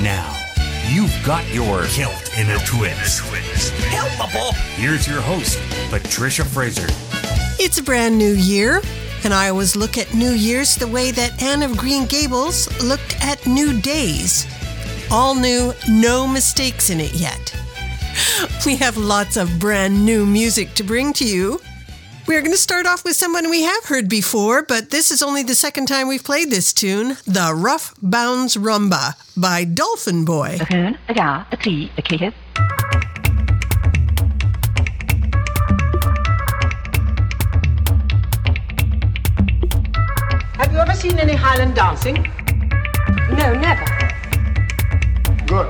now, you've got your Kilt in a Twist. Helpable. Here's your host, Patricia Fraser. It's a brand new year, and I always look at New Year's the way that Anne of Green Gables looked at New Days. All new, no mistakes in it yet. We have lots of brand new music to bring to you. We're going to start off with someone we have heard before, but this is only the second time we've played this tune, The Rough Bounds Rumba by Dolphin Boy. Have you ever seen any Highland dancing? No, never. Good.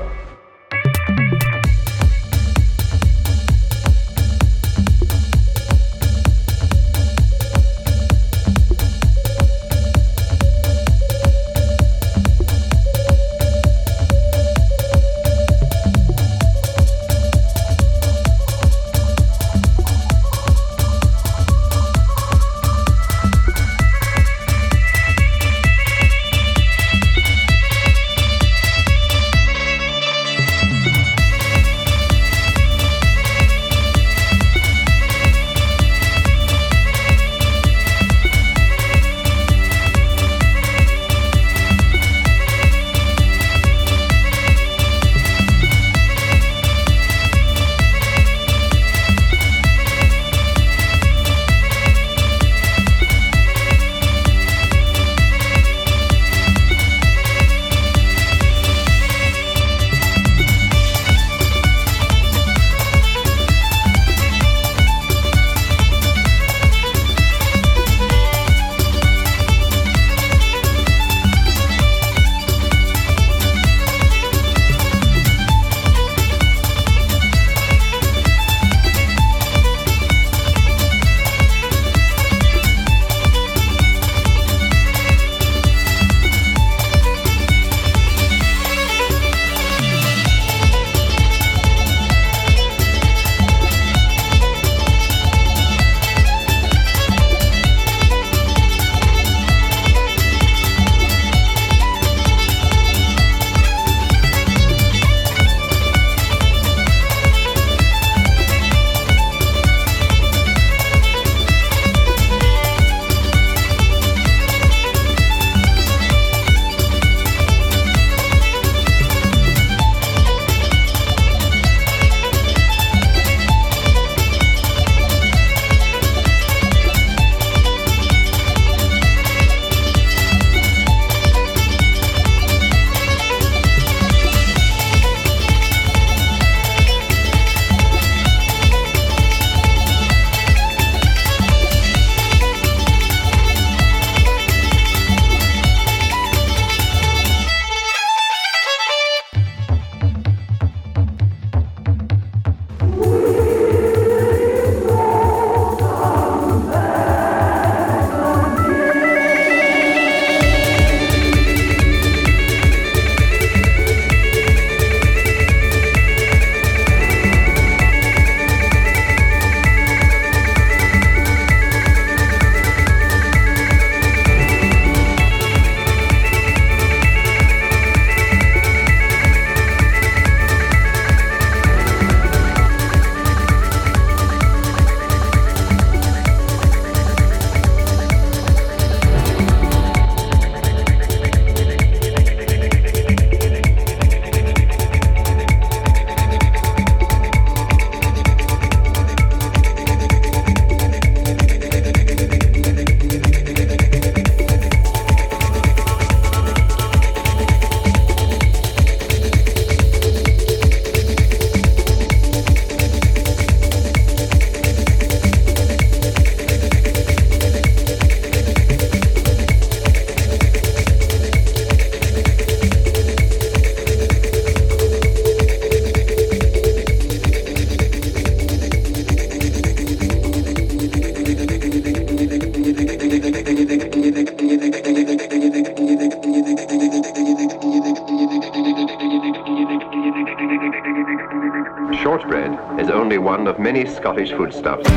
Shortbread is only one of many Scottish foodstuffs.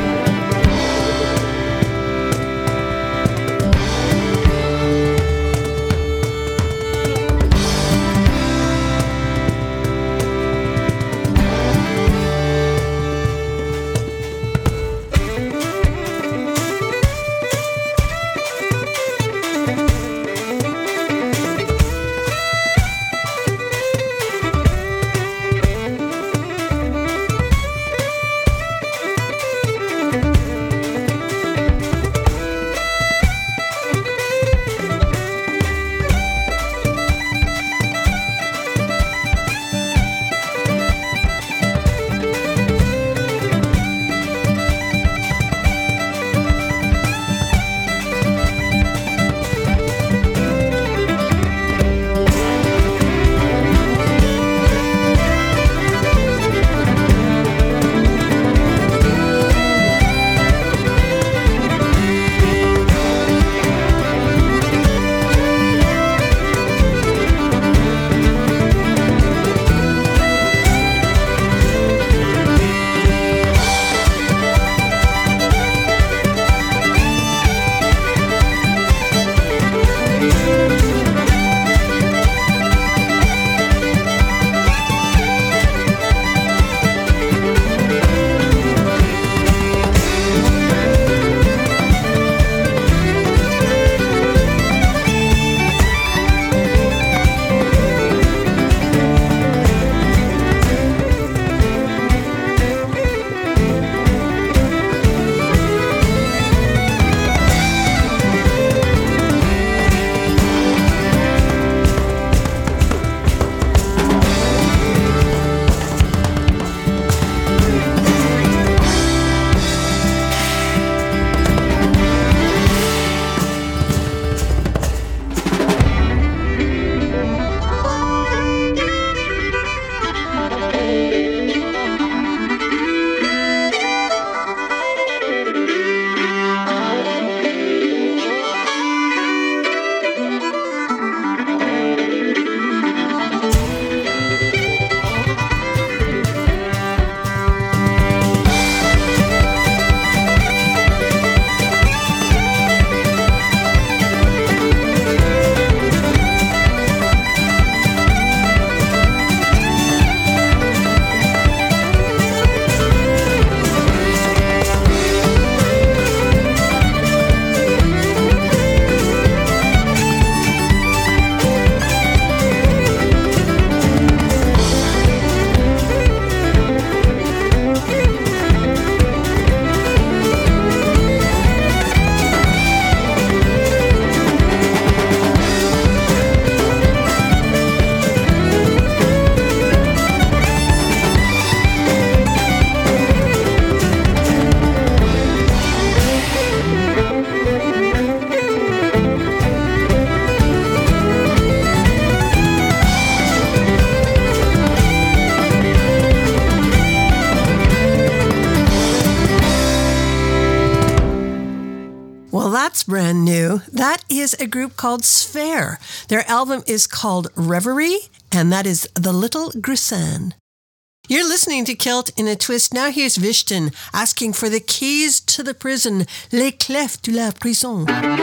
That's brand new. That is a group called Sphere. Their album is called Reverie, and that is The Little Grusin. You're listening to Kilt in a Twist. Now here's Vishton asking for the keys to the prison, les clefs de la prison.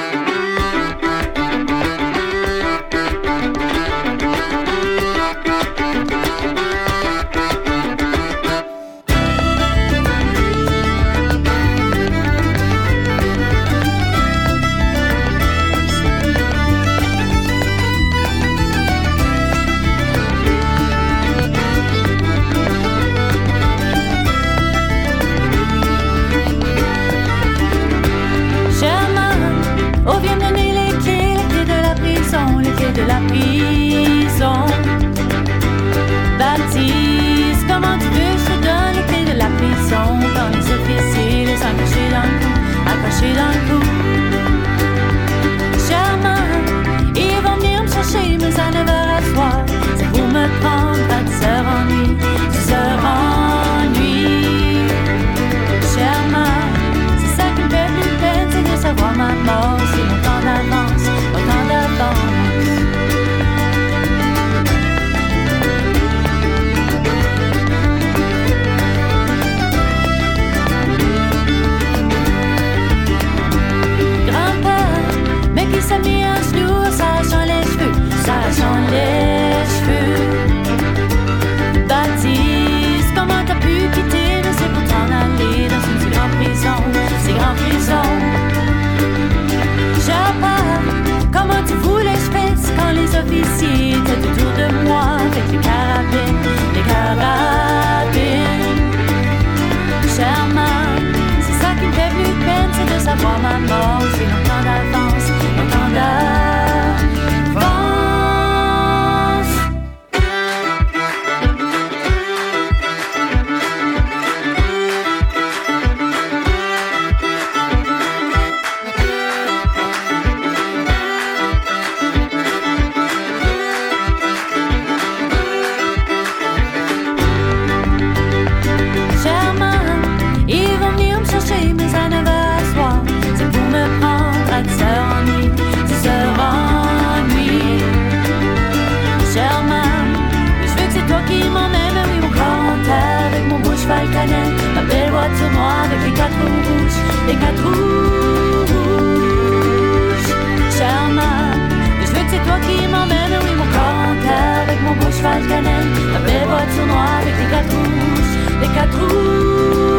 Oh, viens me donner les clés de la prison. Baptiste, comment tu veux que je te donne les clés de la prison? Quand les officiers les ont accrochés dans le cou. Charmant, ils vont venir me chercher, mais à 9h à soir. C'est pour me prendre à 10h en nuit, 10h en nuit. Charmant, c'est ça qui me fait plus peine, c'est de savoir ma mort. C'est longtemps d'avance, longtemps d'avance. Grand-père, mais qui s'est mis à genoux, s'arrachant les cheveux, s'arrachant les cheveux. Baptiste, comment t'as pu quitter le c'est pour t'en aller dans une si grande prison, si grande prison. Japa, comment tu voulais que je fasse quand les officiers étaient autour de moi avec les carabines, les carabines. Charmant, c'est ça qui me fait plus peine, c'est de savoir ma mort. C'est longtemps d'avance, longtemps d'avance. Mais à 9h à soir, c'est pour me prendre à 10h en nuit, 10h en nuit. Charmant, je veux que c'est toi qui m'emmène, oui mon corps en terre, avec mon beau cheval canet, ma belle voiture noire avec les 4 roues rouges, les 4 roues rouges. Charmant, je veux que c'est toi qui m'emmène, oui mon corps en terre, avec mon beau cheval canet, ma belle voiture noire avec les 4 roues rouges, les 4 roues rouges.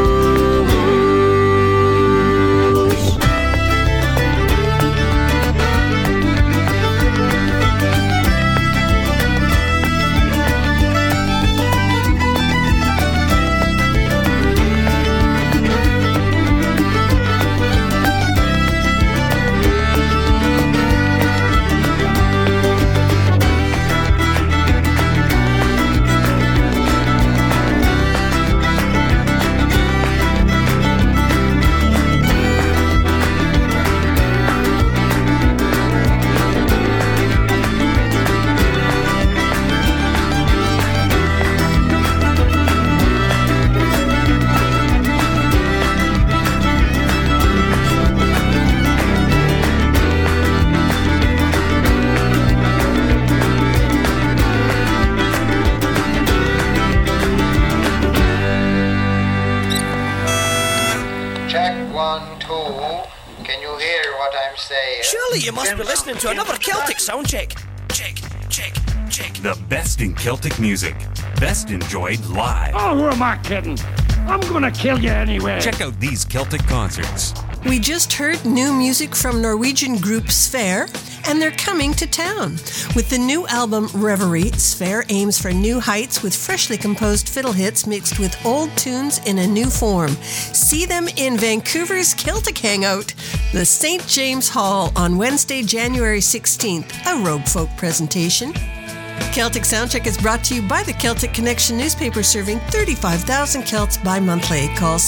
Surely you must be listening to another Celtic sound check. Check. The best in Celtic music. Best enjoyed live. Oh, who am I kidding? I'm gonna kill you anyway. Check out these Celtic concerts. We just heard new music from Norwegian group Sphere, and they're coming to town. With the new album Reverie, Sphere aims for new heights with freshly composed fiddle hits mixed with old tunes in a new form. See them in Vancouver's Celtic Hangout, the St. James Hall on Wednesday, January 16th, a Rogue Folk presentation. Celtic Soundcheck is brought to you by the Celtic Connection newspaper, serving 35,000 Celts bi-monthly. Call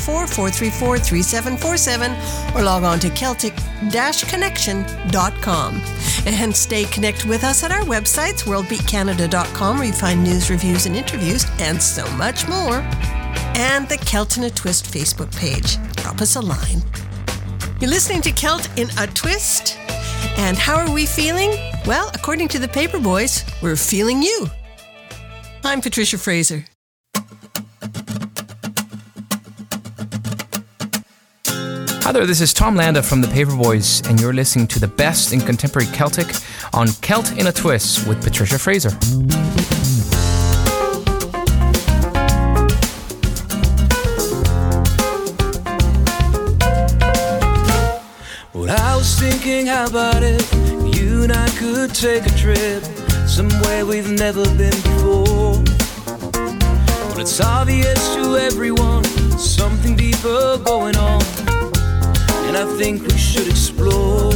604-434-3747 or log on to celtic-connection.com. And stay connected with us at our websites, worldbeatcanada.com, where you find news, reviews, and interviews, and so much more. And the Kilt in a Twist Facebook page. Drop us a line. You're listening to Celt in a Twist. And how are we feeling? Well, according to the Paperboys, we're feeling you. I'm Patricia Fraser. Hi there, this is Tom Landa from the Paperboys, and you're listening to the best in contemporary Celtic on Celt in a Twist with Patricia Fraser. Well, I was thinking, how about it? You and I could take a trip somewhere we've never been before. Well, it's obvious to everyone, something deeper going on, and I think we should explore.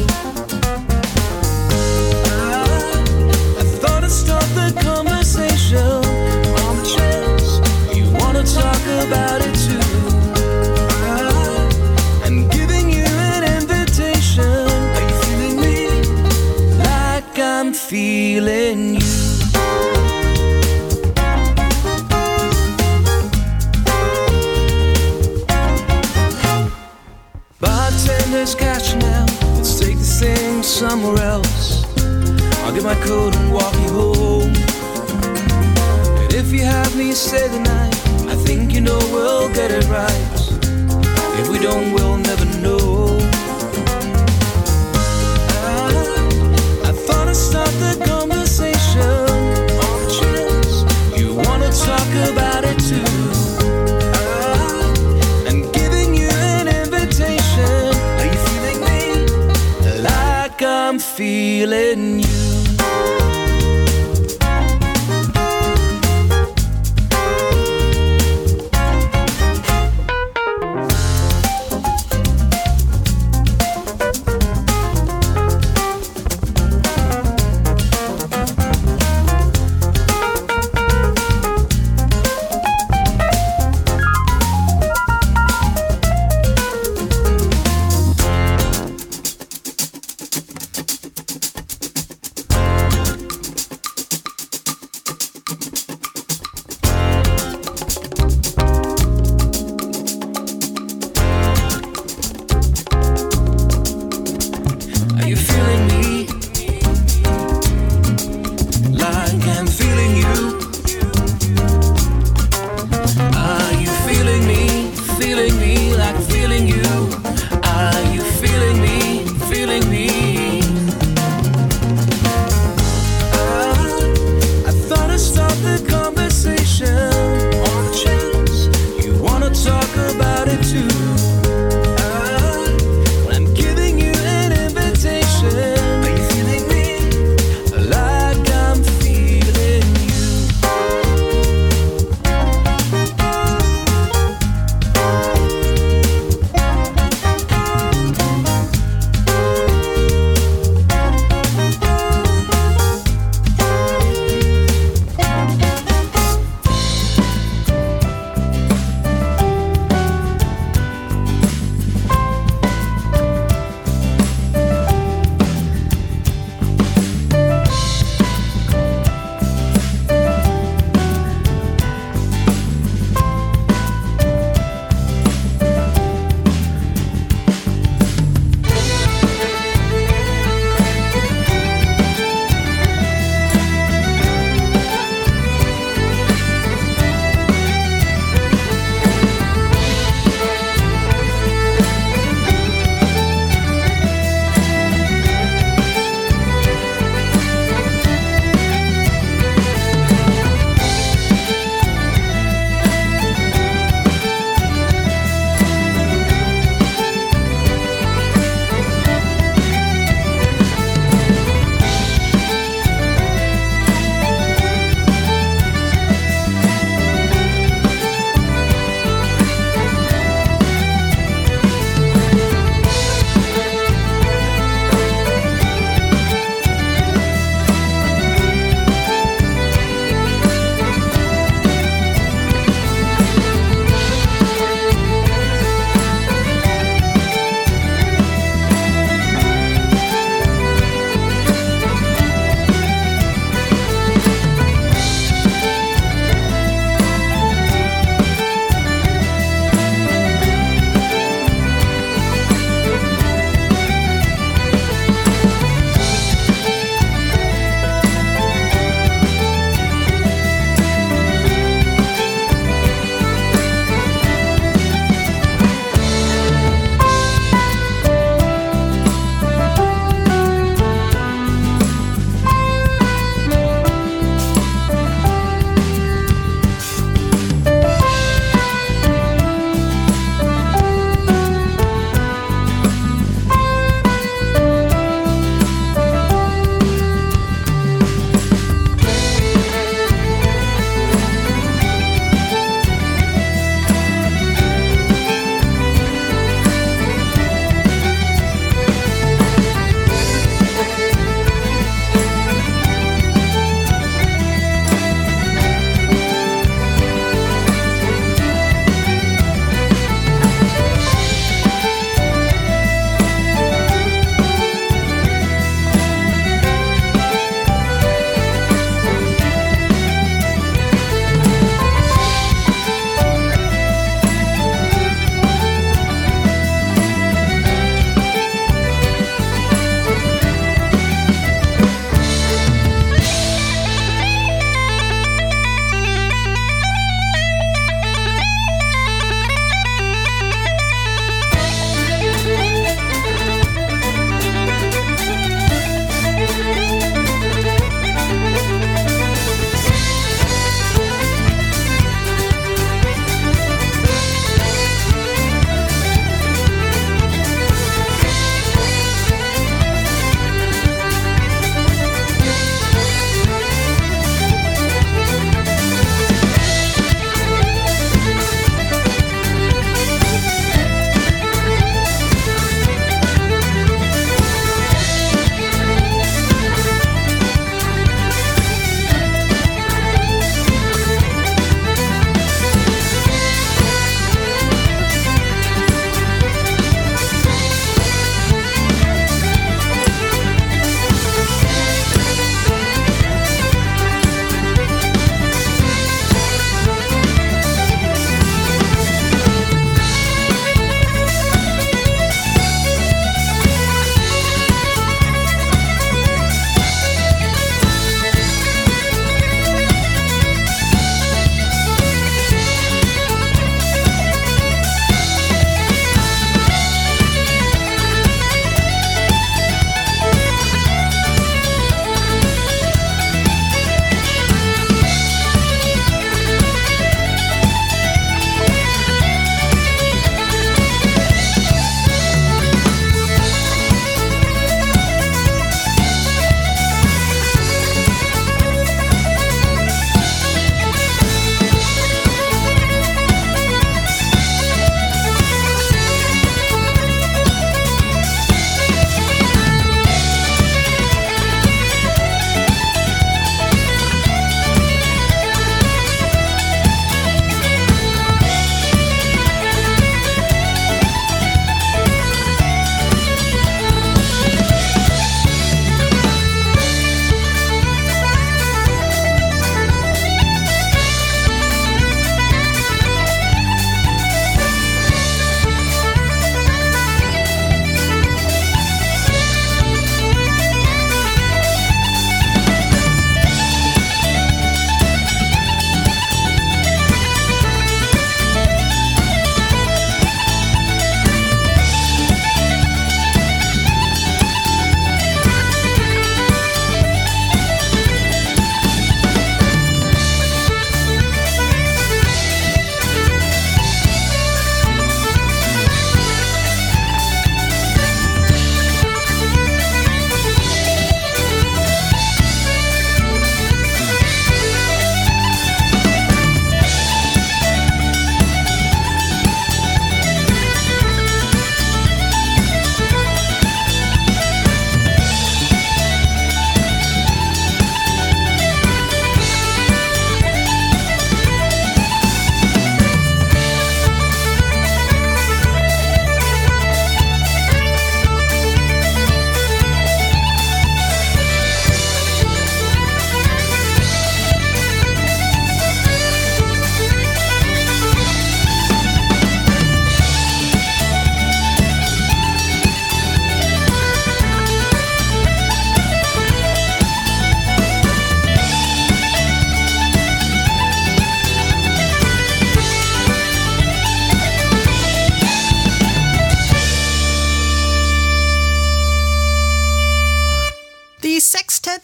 I thought I'd start the conversation on the chance you wanna talk about it too. I'm giving you an invitation. Are you feeling me like I'm feeling you? Bartender's cash now. Let's take this thing somewhere else. I'll get my coat and walk you home. And if you have me stay the night, I think you know we'll get it right. If we don't, we'll never know. I thought I'd start the conversation on the chance you wanna talk about it too. I'm feeling you.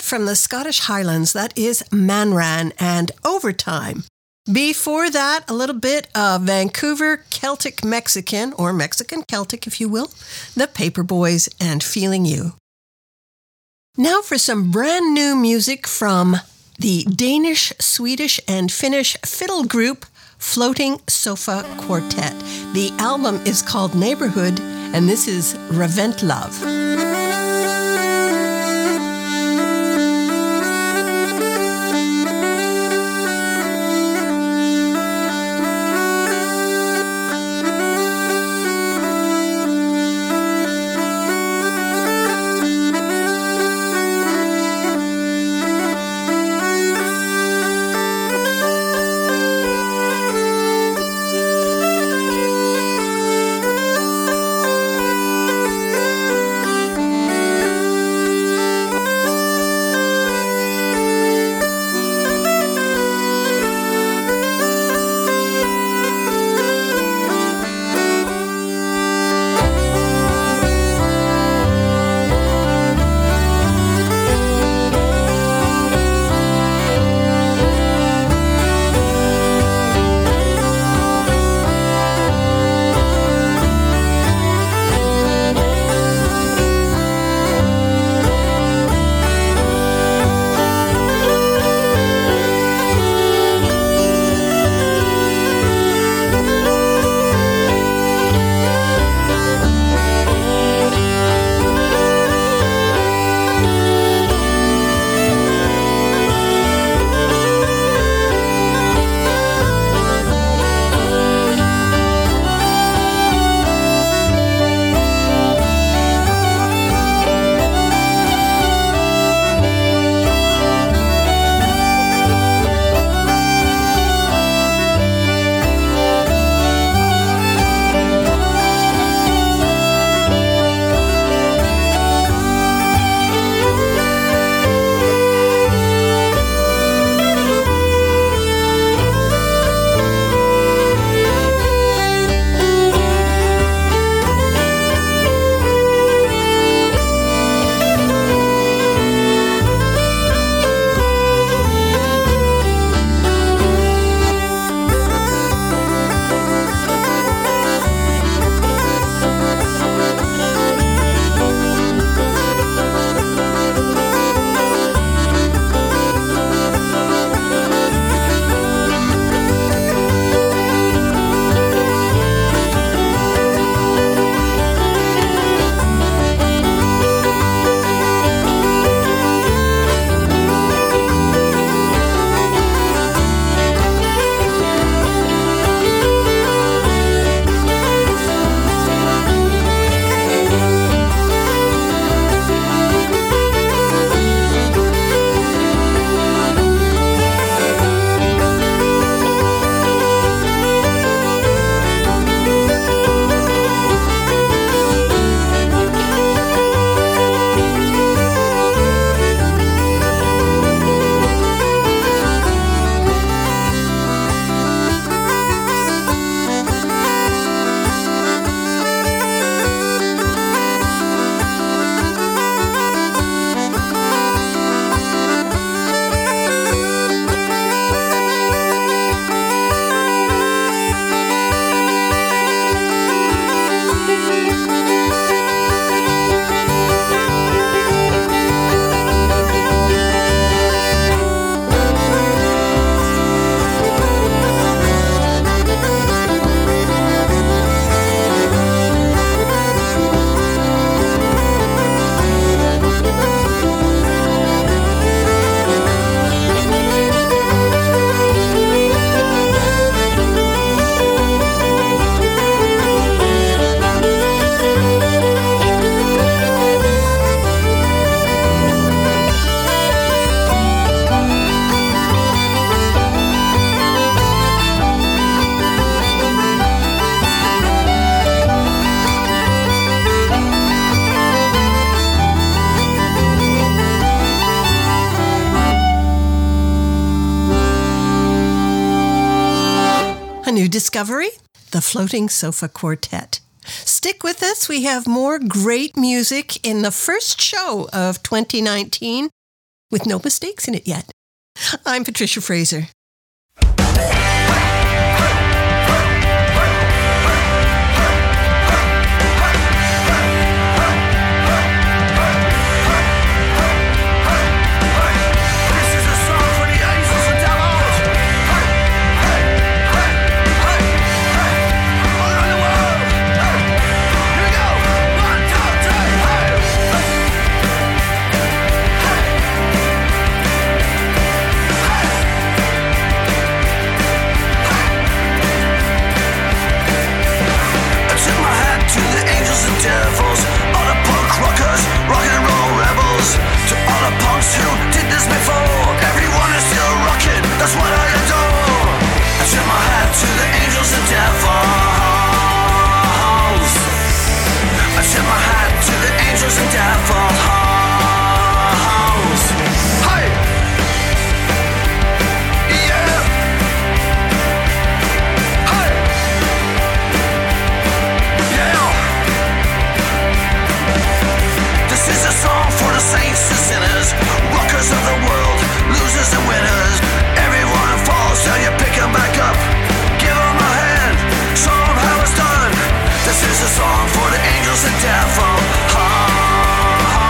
from the Scottish Highlands. That is Manran and Overtime. Before that, a little bit of Vancouver Celtic Mexican, or Mexican Celtic if you will, the Paperboys and Feeling You. Now for some brand new music from the Danish, Swedish, and Finnish fiddle group Floating Sofa Quartet. The album is called Neighborhood, and this is Revent Love. new discovery, the Floating Sofa Quartet. Stick with us. We have more great music in the first show of 2019 with no mistakes in it yet. I'm Patricia Fraser. Devils, all the punk rockers, rock and roll rebels. To all the punks who did this before, everyone is still rocking, that's what I adore. I tip my hat to the angels and devils. I tip my hat to the angels and devils. Hey! Yeah! Hey! Yeah! This is a song for the saints and sinners, rockers of the world, losers and winners. Everyone falls till you pick them back up. Give them a hand, show them how it's done. This is a song for the angels and devils.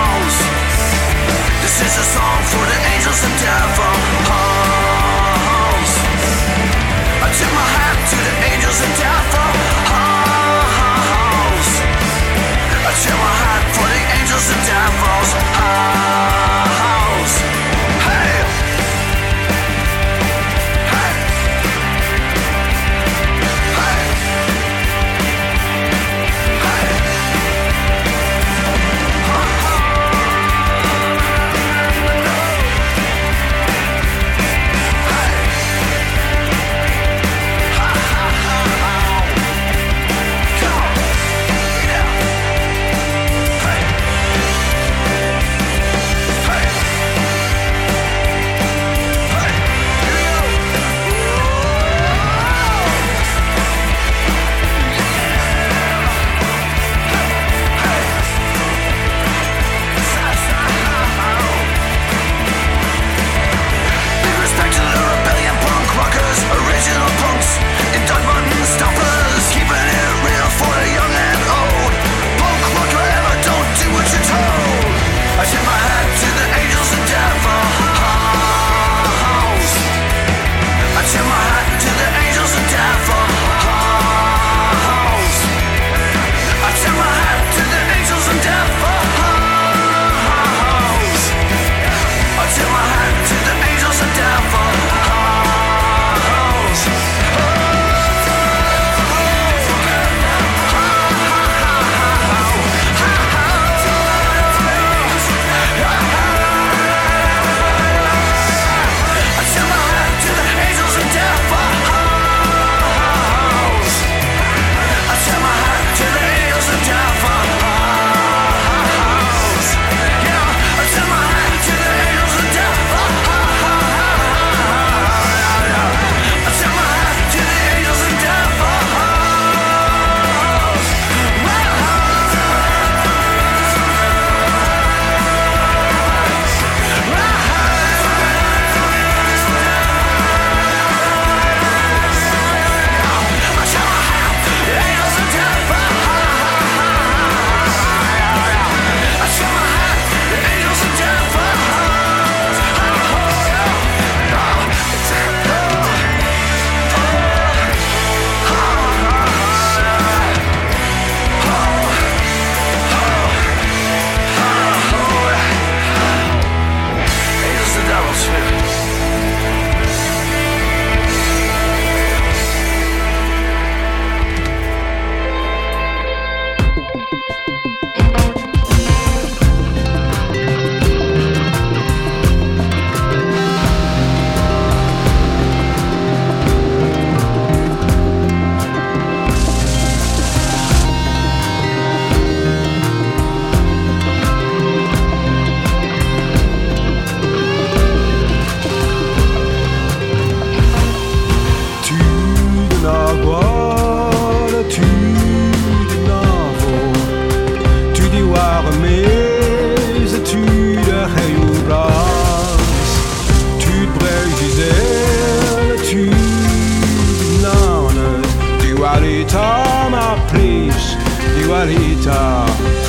Margarita.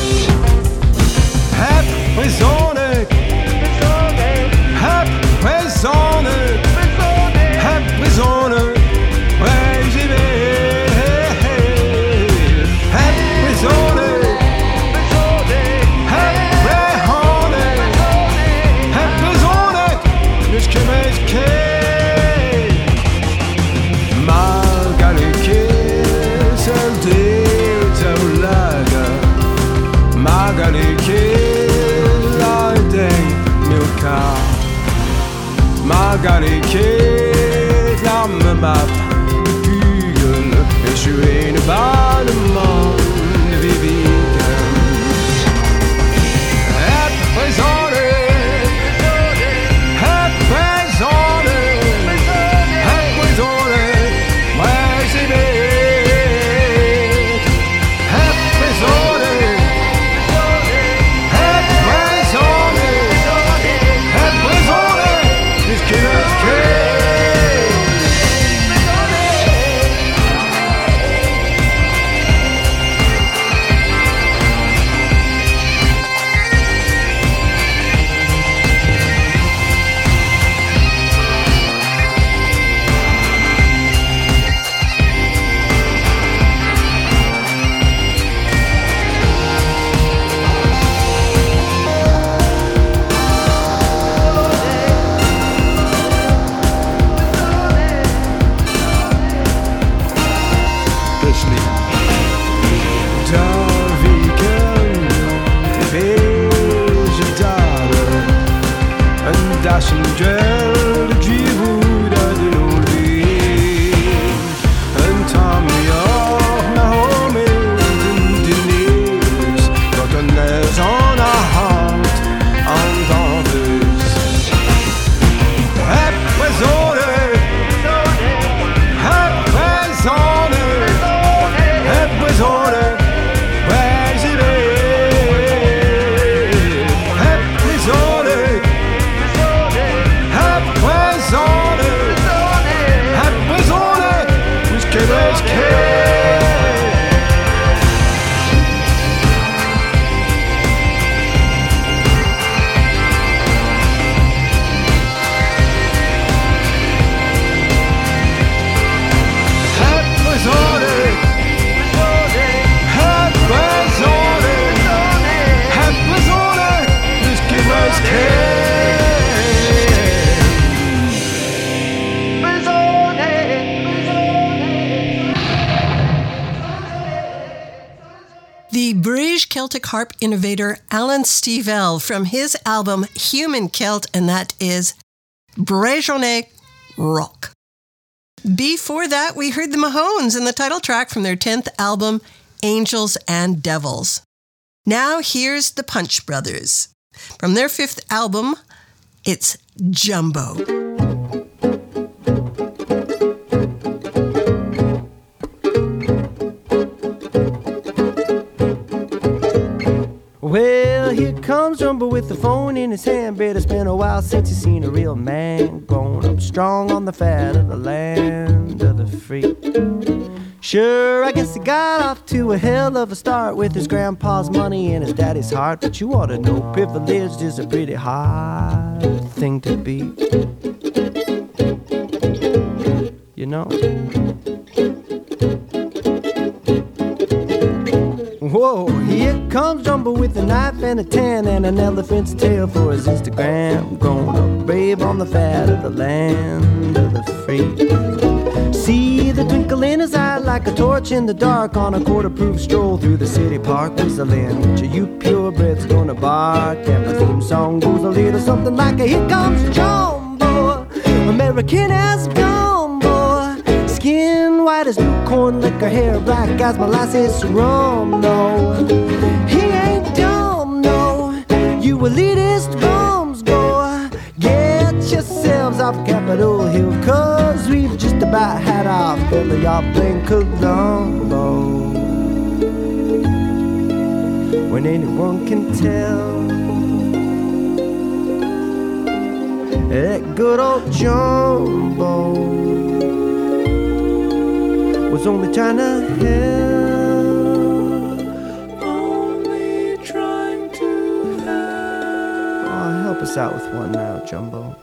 Prisonic, prisonic, prisonic, where j'y vais. Prisonic, prisonic, nicht gemäß Margarita, soldier au lager. Margarita. Margarita, flamme map, bygel, échoué, barnement, vivigen. Represente, represente, represente, ouais, c'est bien. Celtic harp innovator Alan Stivell from his album Human Celt, and that is Brejonne Rock. Before that, we heard the Mahones and the title track from their 10th album, Angels and Devils. Now here's the Punch Brothers. From their 5th album, it's Jumbo. Well, here comes Jumbo with the phone in his hand. Bet it's been a while since he's seen a real man. Grown up strong on the fat of the land of the free. Sure, I guess he got off to a hell of a start with his grandpa's money and his daddy's heart. But you ought to know privileged is a pretty hard thing to be. You know? Whoa, here comes Jumbo with a knife and a tan and an elephant's tail for his Instagram. Grown up brave on the fat of the land of the free. See the twinkle in his eye like a torch in the dark on a quarter-proof stroll through the city park. Whistling, which of you purebreds gonna bark? And my theme song goes a little something like a here comes Jumbo, American as gumbo, skin white as new corn liquor, hair black as molasses rum. No, he ain't dumb, no, you elitist bums, go get yourselves off Capitol Hill, cause we've just about had our fill of y'all playing Columbo. When anyone can tell that good old Jumbo was only trying to help us out with one now, Jumbo.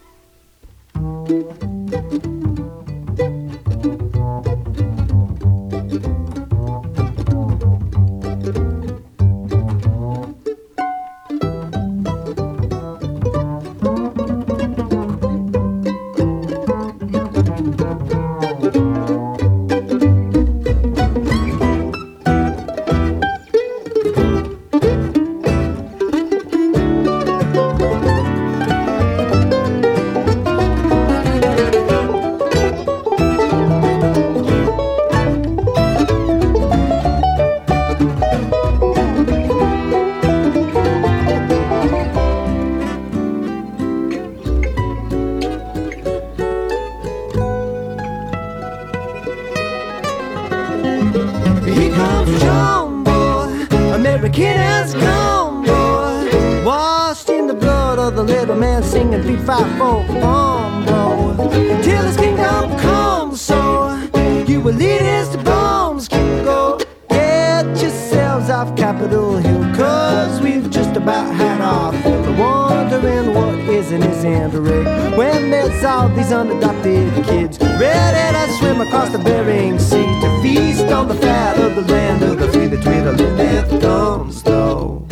These unadopted kids ready to swim across the Bering Sea to feast on the fat of the land of the free that twiddling their thumbs though.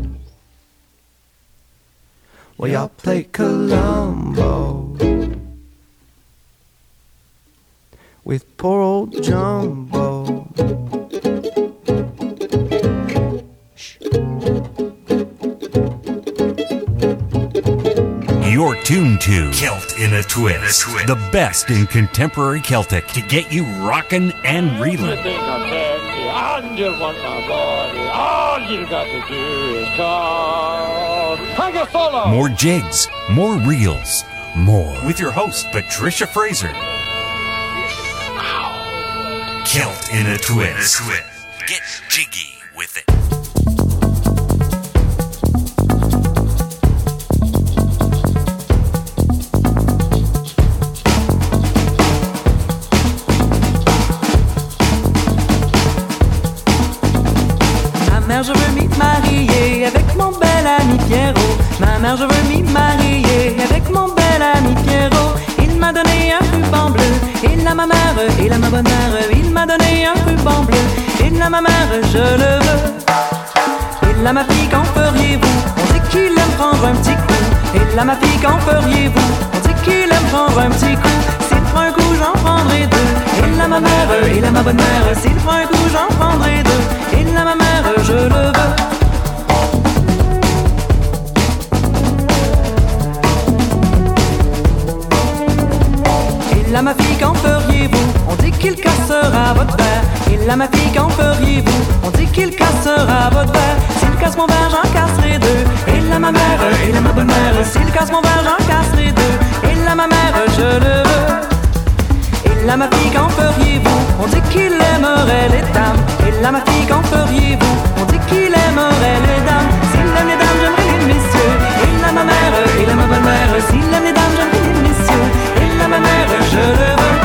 Well, y'all play Columbo with poor old Jumbo. You're tuned to Celt in a Twist, the best in contemporary Celtic to get you rockin' and reelin'. Everything I can, and you want my body. All you got to do is come. Hang a solo. More jigs, more reels, more. With your host, Patricia Fraser. Celt in a Twist. Get jiggy with it. Je veux m'y marier avec mon bel ami Pierrot. Ma mère, je veux m'y marier avec mon bel ami Pierrot. Il m'a donné un ruban bleu, il a ma mère, il a ma bonne mère. Il m'a donné un ruban bleu, il a ma mère, je le veux. Il a ma fille, qu'en feriez-vous? On dit qu'il aime prendre un petit coup. Il a ma fille, qu'en feriez-vous? On dit qu'il aime prendre un petit coup. S'il prend un coup, j'en prendrai deux. Il a ma mère, il a ma bonne mère. S'il prend un coup, j'en prendrai deux. Il a ma mère, je le veux. Il a ma fille, qu'en feriez-vous? On dit qu'il cassera votre verre. Il a ma fille, qu'en feriez-vous? On dit qu'il cassera votre verre. S'il casse mon verre, j'en casserai deux. Il a ma mère, il a ma bonne mère. S'il casse mon verre, j'en casserai deux. Il a ma mère, je le veux. Il a ma fille, qu'en feriez-vous? On dit qu'il aimerait les dames. Il a ma fille, qu'en feriez-vous? On dit qu'il aimerait les dames. S'il aime les dames, j'aimerais les messieurs. Il a ma mère, il a ma bonne mère. S'il aime les dames, j'aimerais les messieurs. Il a ma mère, je le veux.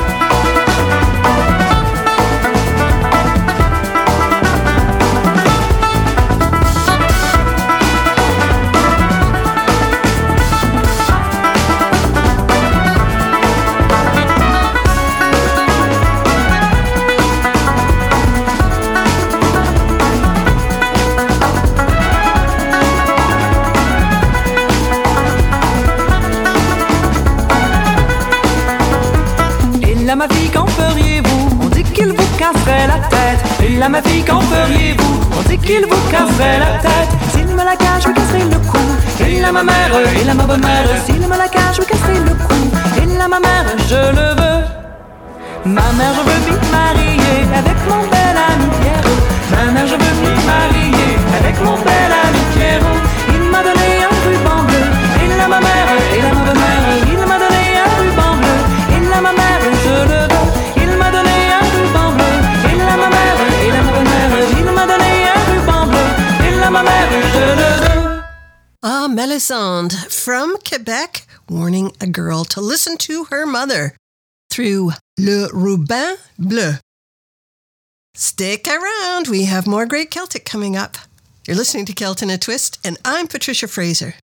Il a ma fille, qu'en feriez-vous? On dit qu'il vous casserait la tête. Il a ma fille, qu'en feriez-vous? On dit qu'il vous casserait la tête. S'il me la cache, je lui casserai le cou. Il a ma mère, il a ma bonne mère. S'il me la cache, je lui casserai le cou. Il a ma mère, je le veux. Ma mère, je veux m'y marier avec mon bel ami Pierrot. Ma mère, je veux m'y marier avec mon bel ami Pierrot. Il m'a donné un ruban bleu. Il a ma mère, il a ma bonne mère. Il m'a donné un ruban bleu. Il a ma mère, je le veux. Il m'a donné un ruban bleu. Il a ma mère, il a ma bonne mère. Il m'a donné un ruban bleu. Il a ma mère, je le veux. Ah, Melisande from Quebec, warning a girl to listen to her mother through Le Ruban Bleu. Stick around, we have more great Celtic coming up. You're listening to Celt in a Twist, and I'm Patricia Fraser.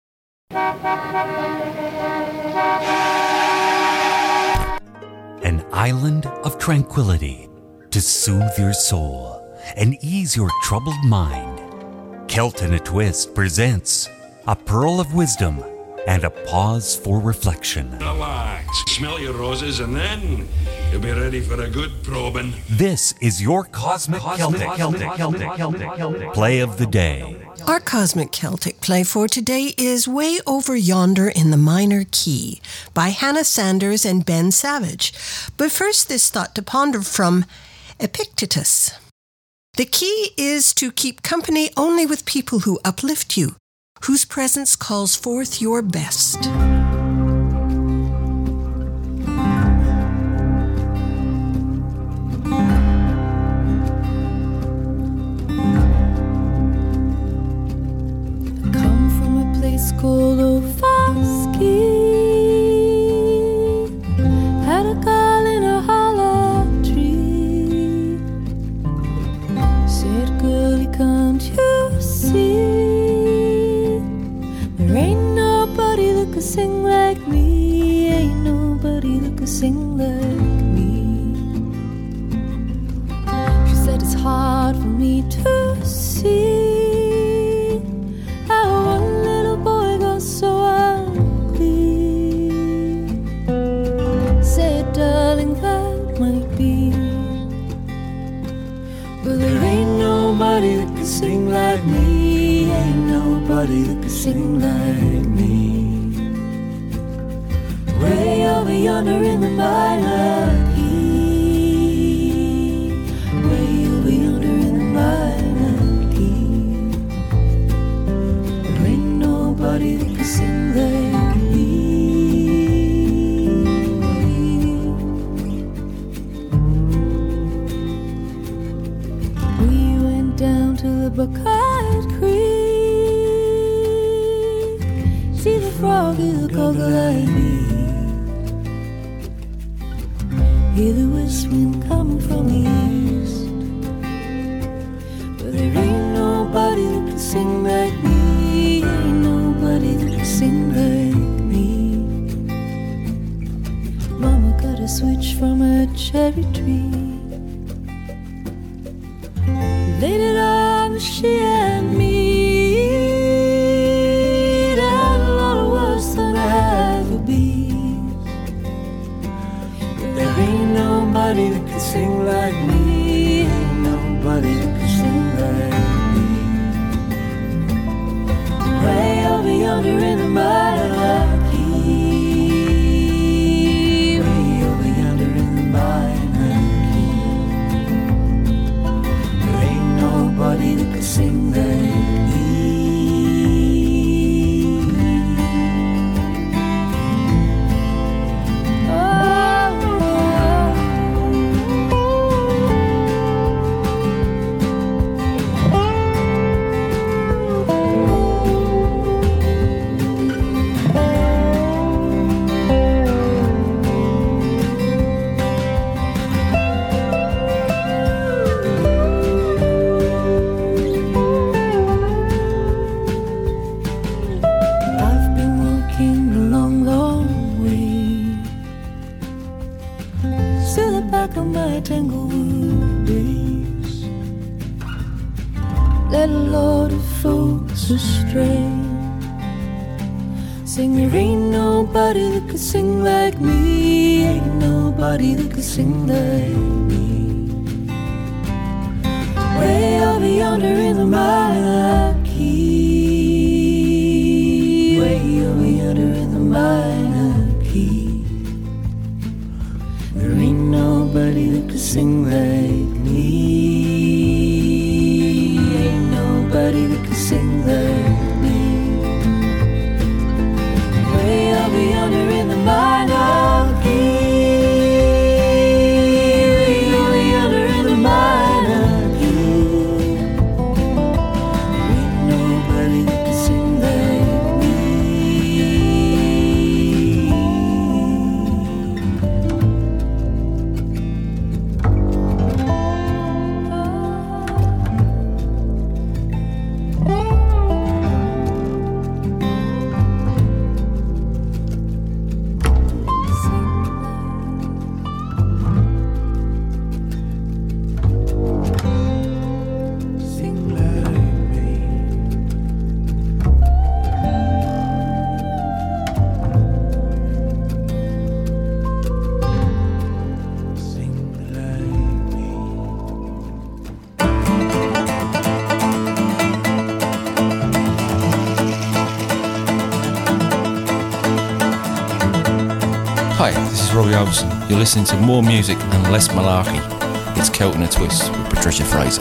An island of tranquility to soothe your soul and ease your troubled mind. Celt in a Twist presents a pearl of wisdom and a pause for reflection. Relax, smell your roses, and then you'll be ready for a good probing. This is your Cosmic Celtic Play of the Day. Our Cosmic Celtic play for today is Way Over Yonder in the Minor Key by Hannah Sanders and Ben Savage. But first, this thought to ponder from Epictetus. The key is to keep company only with people who uplift you, whose presence calls forth your best. Called Ofoski, had a girl in a hollow tree. Said, girlie, can't you see? There ain't nobody that could sing like me. Ain't nobody that could sing like me. She said, it's hard for me to see how one little boy got so ugly. Said, darling, that might be, but there ain't nobody that can sing like me. Ain't nobody that can sing like me. Way over yonder in the minor key. Way over yonder in the minor key. Nobody that can sing like me. We went down to the Buckeye Creek, see the frog, hear the crocodile me. Hear the west wind coming from the east. But there ain't nobody that can sing like me. Nobody that can sing like me. Mama got a switch from a cherry tree, laid it on she and me. That a lot worse than I ever be. But there ain't nobody that can sing like me. Ain't nobody that can sing like me. Way over yonder in the minor key. Way over yonder in the minor key. There ain't nobody that can sing like me. Let a load of folks astray. Sing, there ain't nobody that could sing like me. Ain't nobody that could sing like me. Way over yonder in the minor key. Way over yonder in the minor key. There ain't nobody that could sing like me. Nobody that can sing like me. Way over yonder in the minor key. Way over yonder in the minor key. Ain't nobody that can sing like me. Oh. Robbie Robertson. You're listening to more music and less malarkey. It's Celt in a Twist with Patricia Fraser.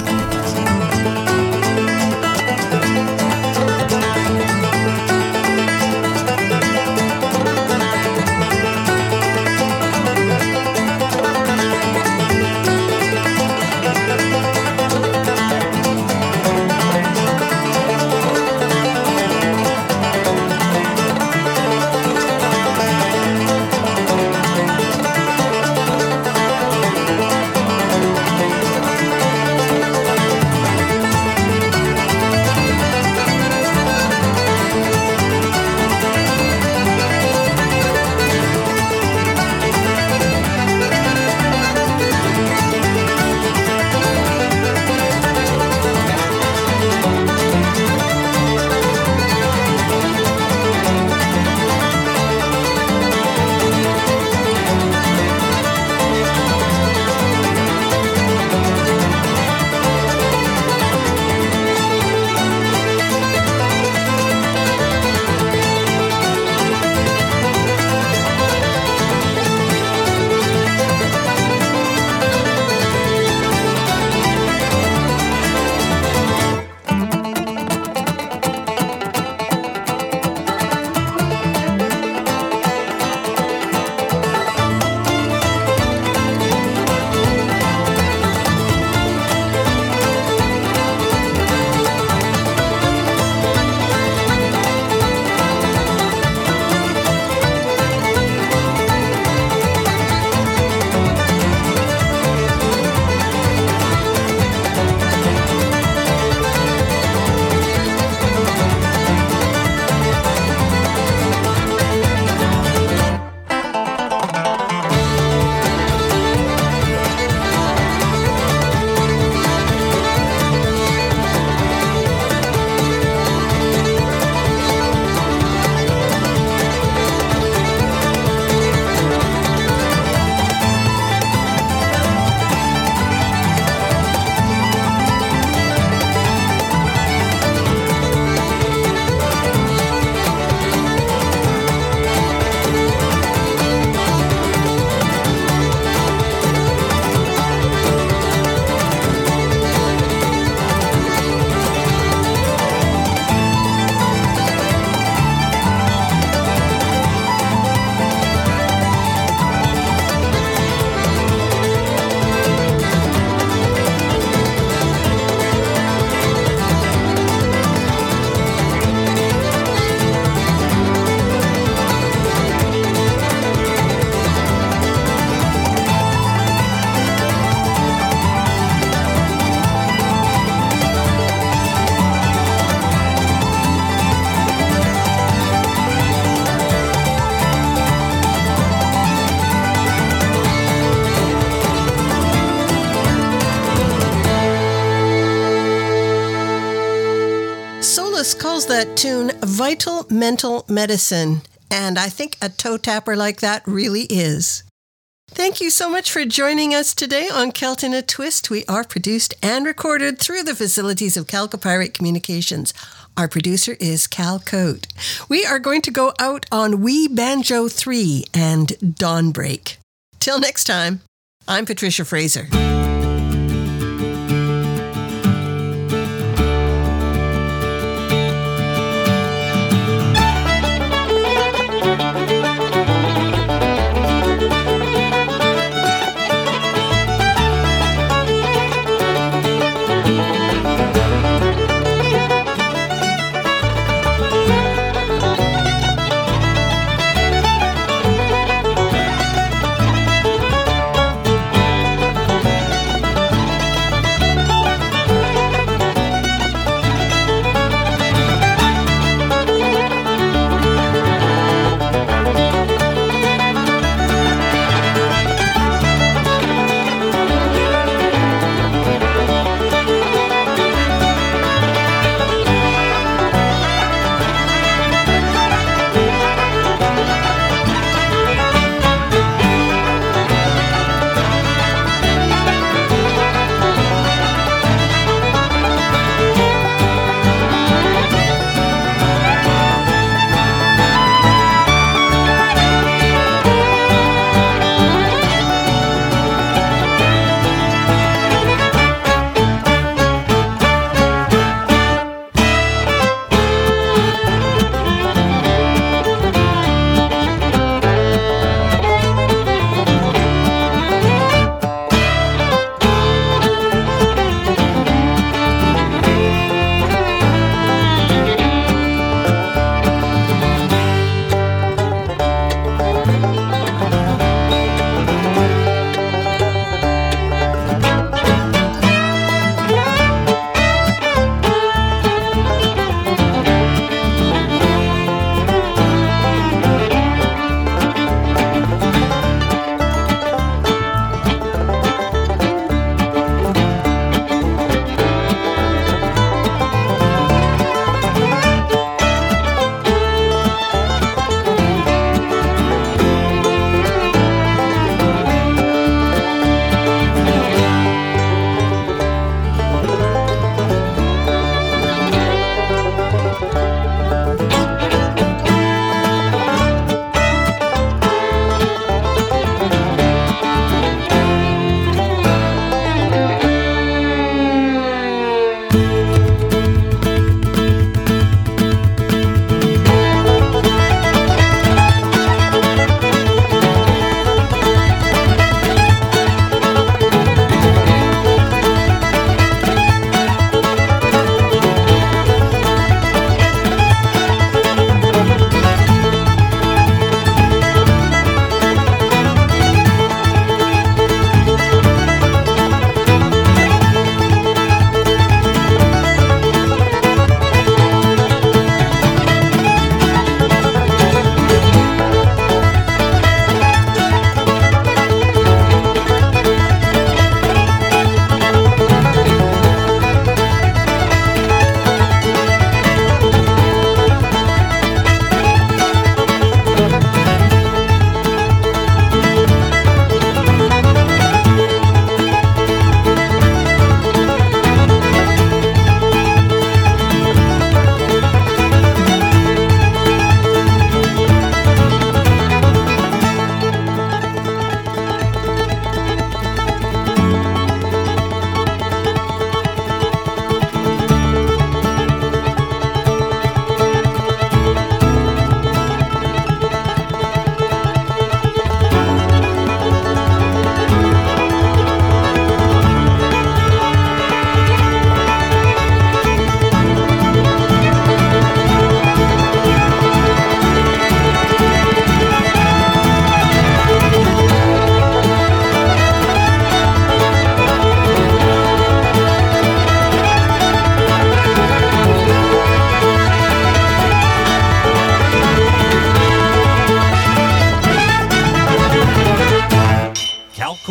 That tune Vital Mental Medicine, and I think a toe tapper like that really is. Thank you so much for joining us today on Celt in a Twist. We are produced and recorded through the facilities of Calcopyrate Communications. Our producer is Cal Coate. We are going to go out on Wee Banjo 3 and Dawnbreak. Till next time, I'm Patricia Fraser.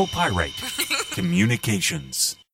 Pyrite Communications.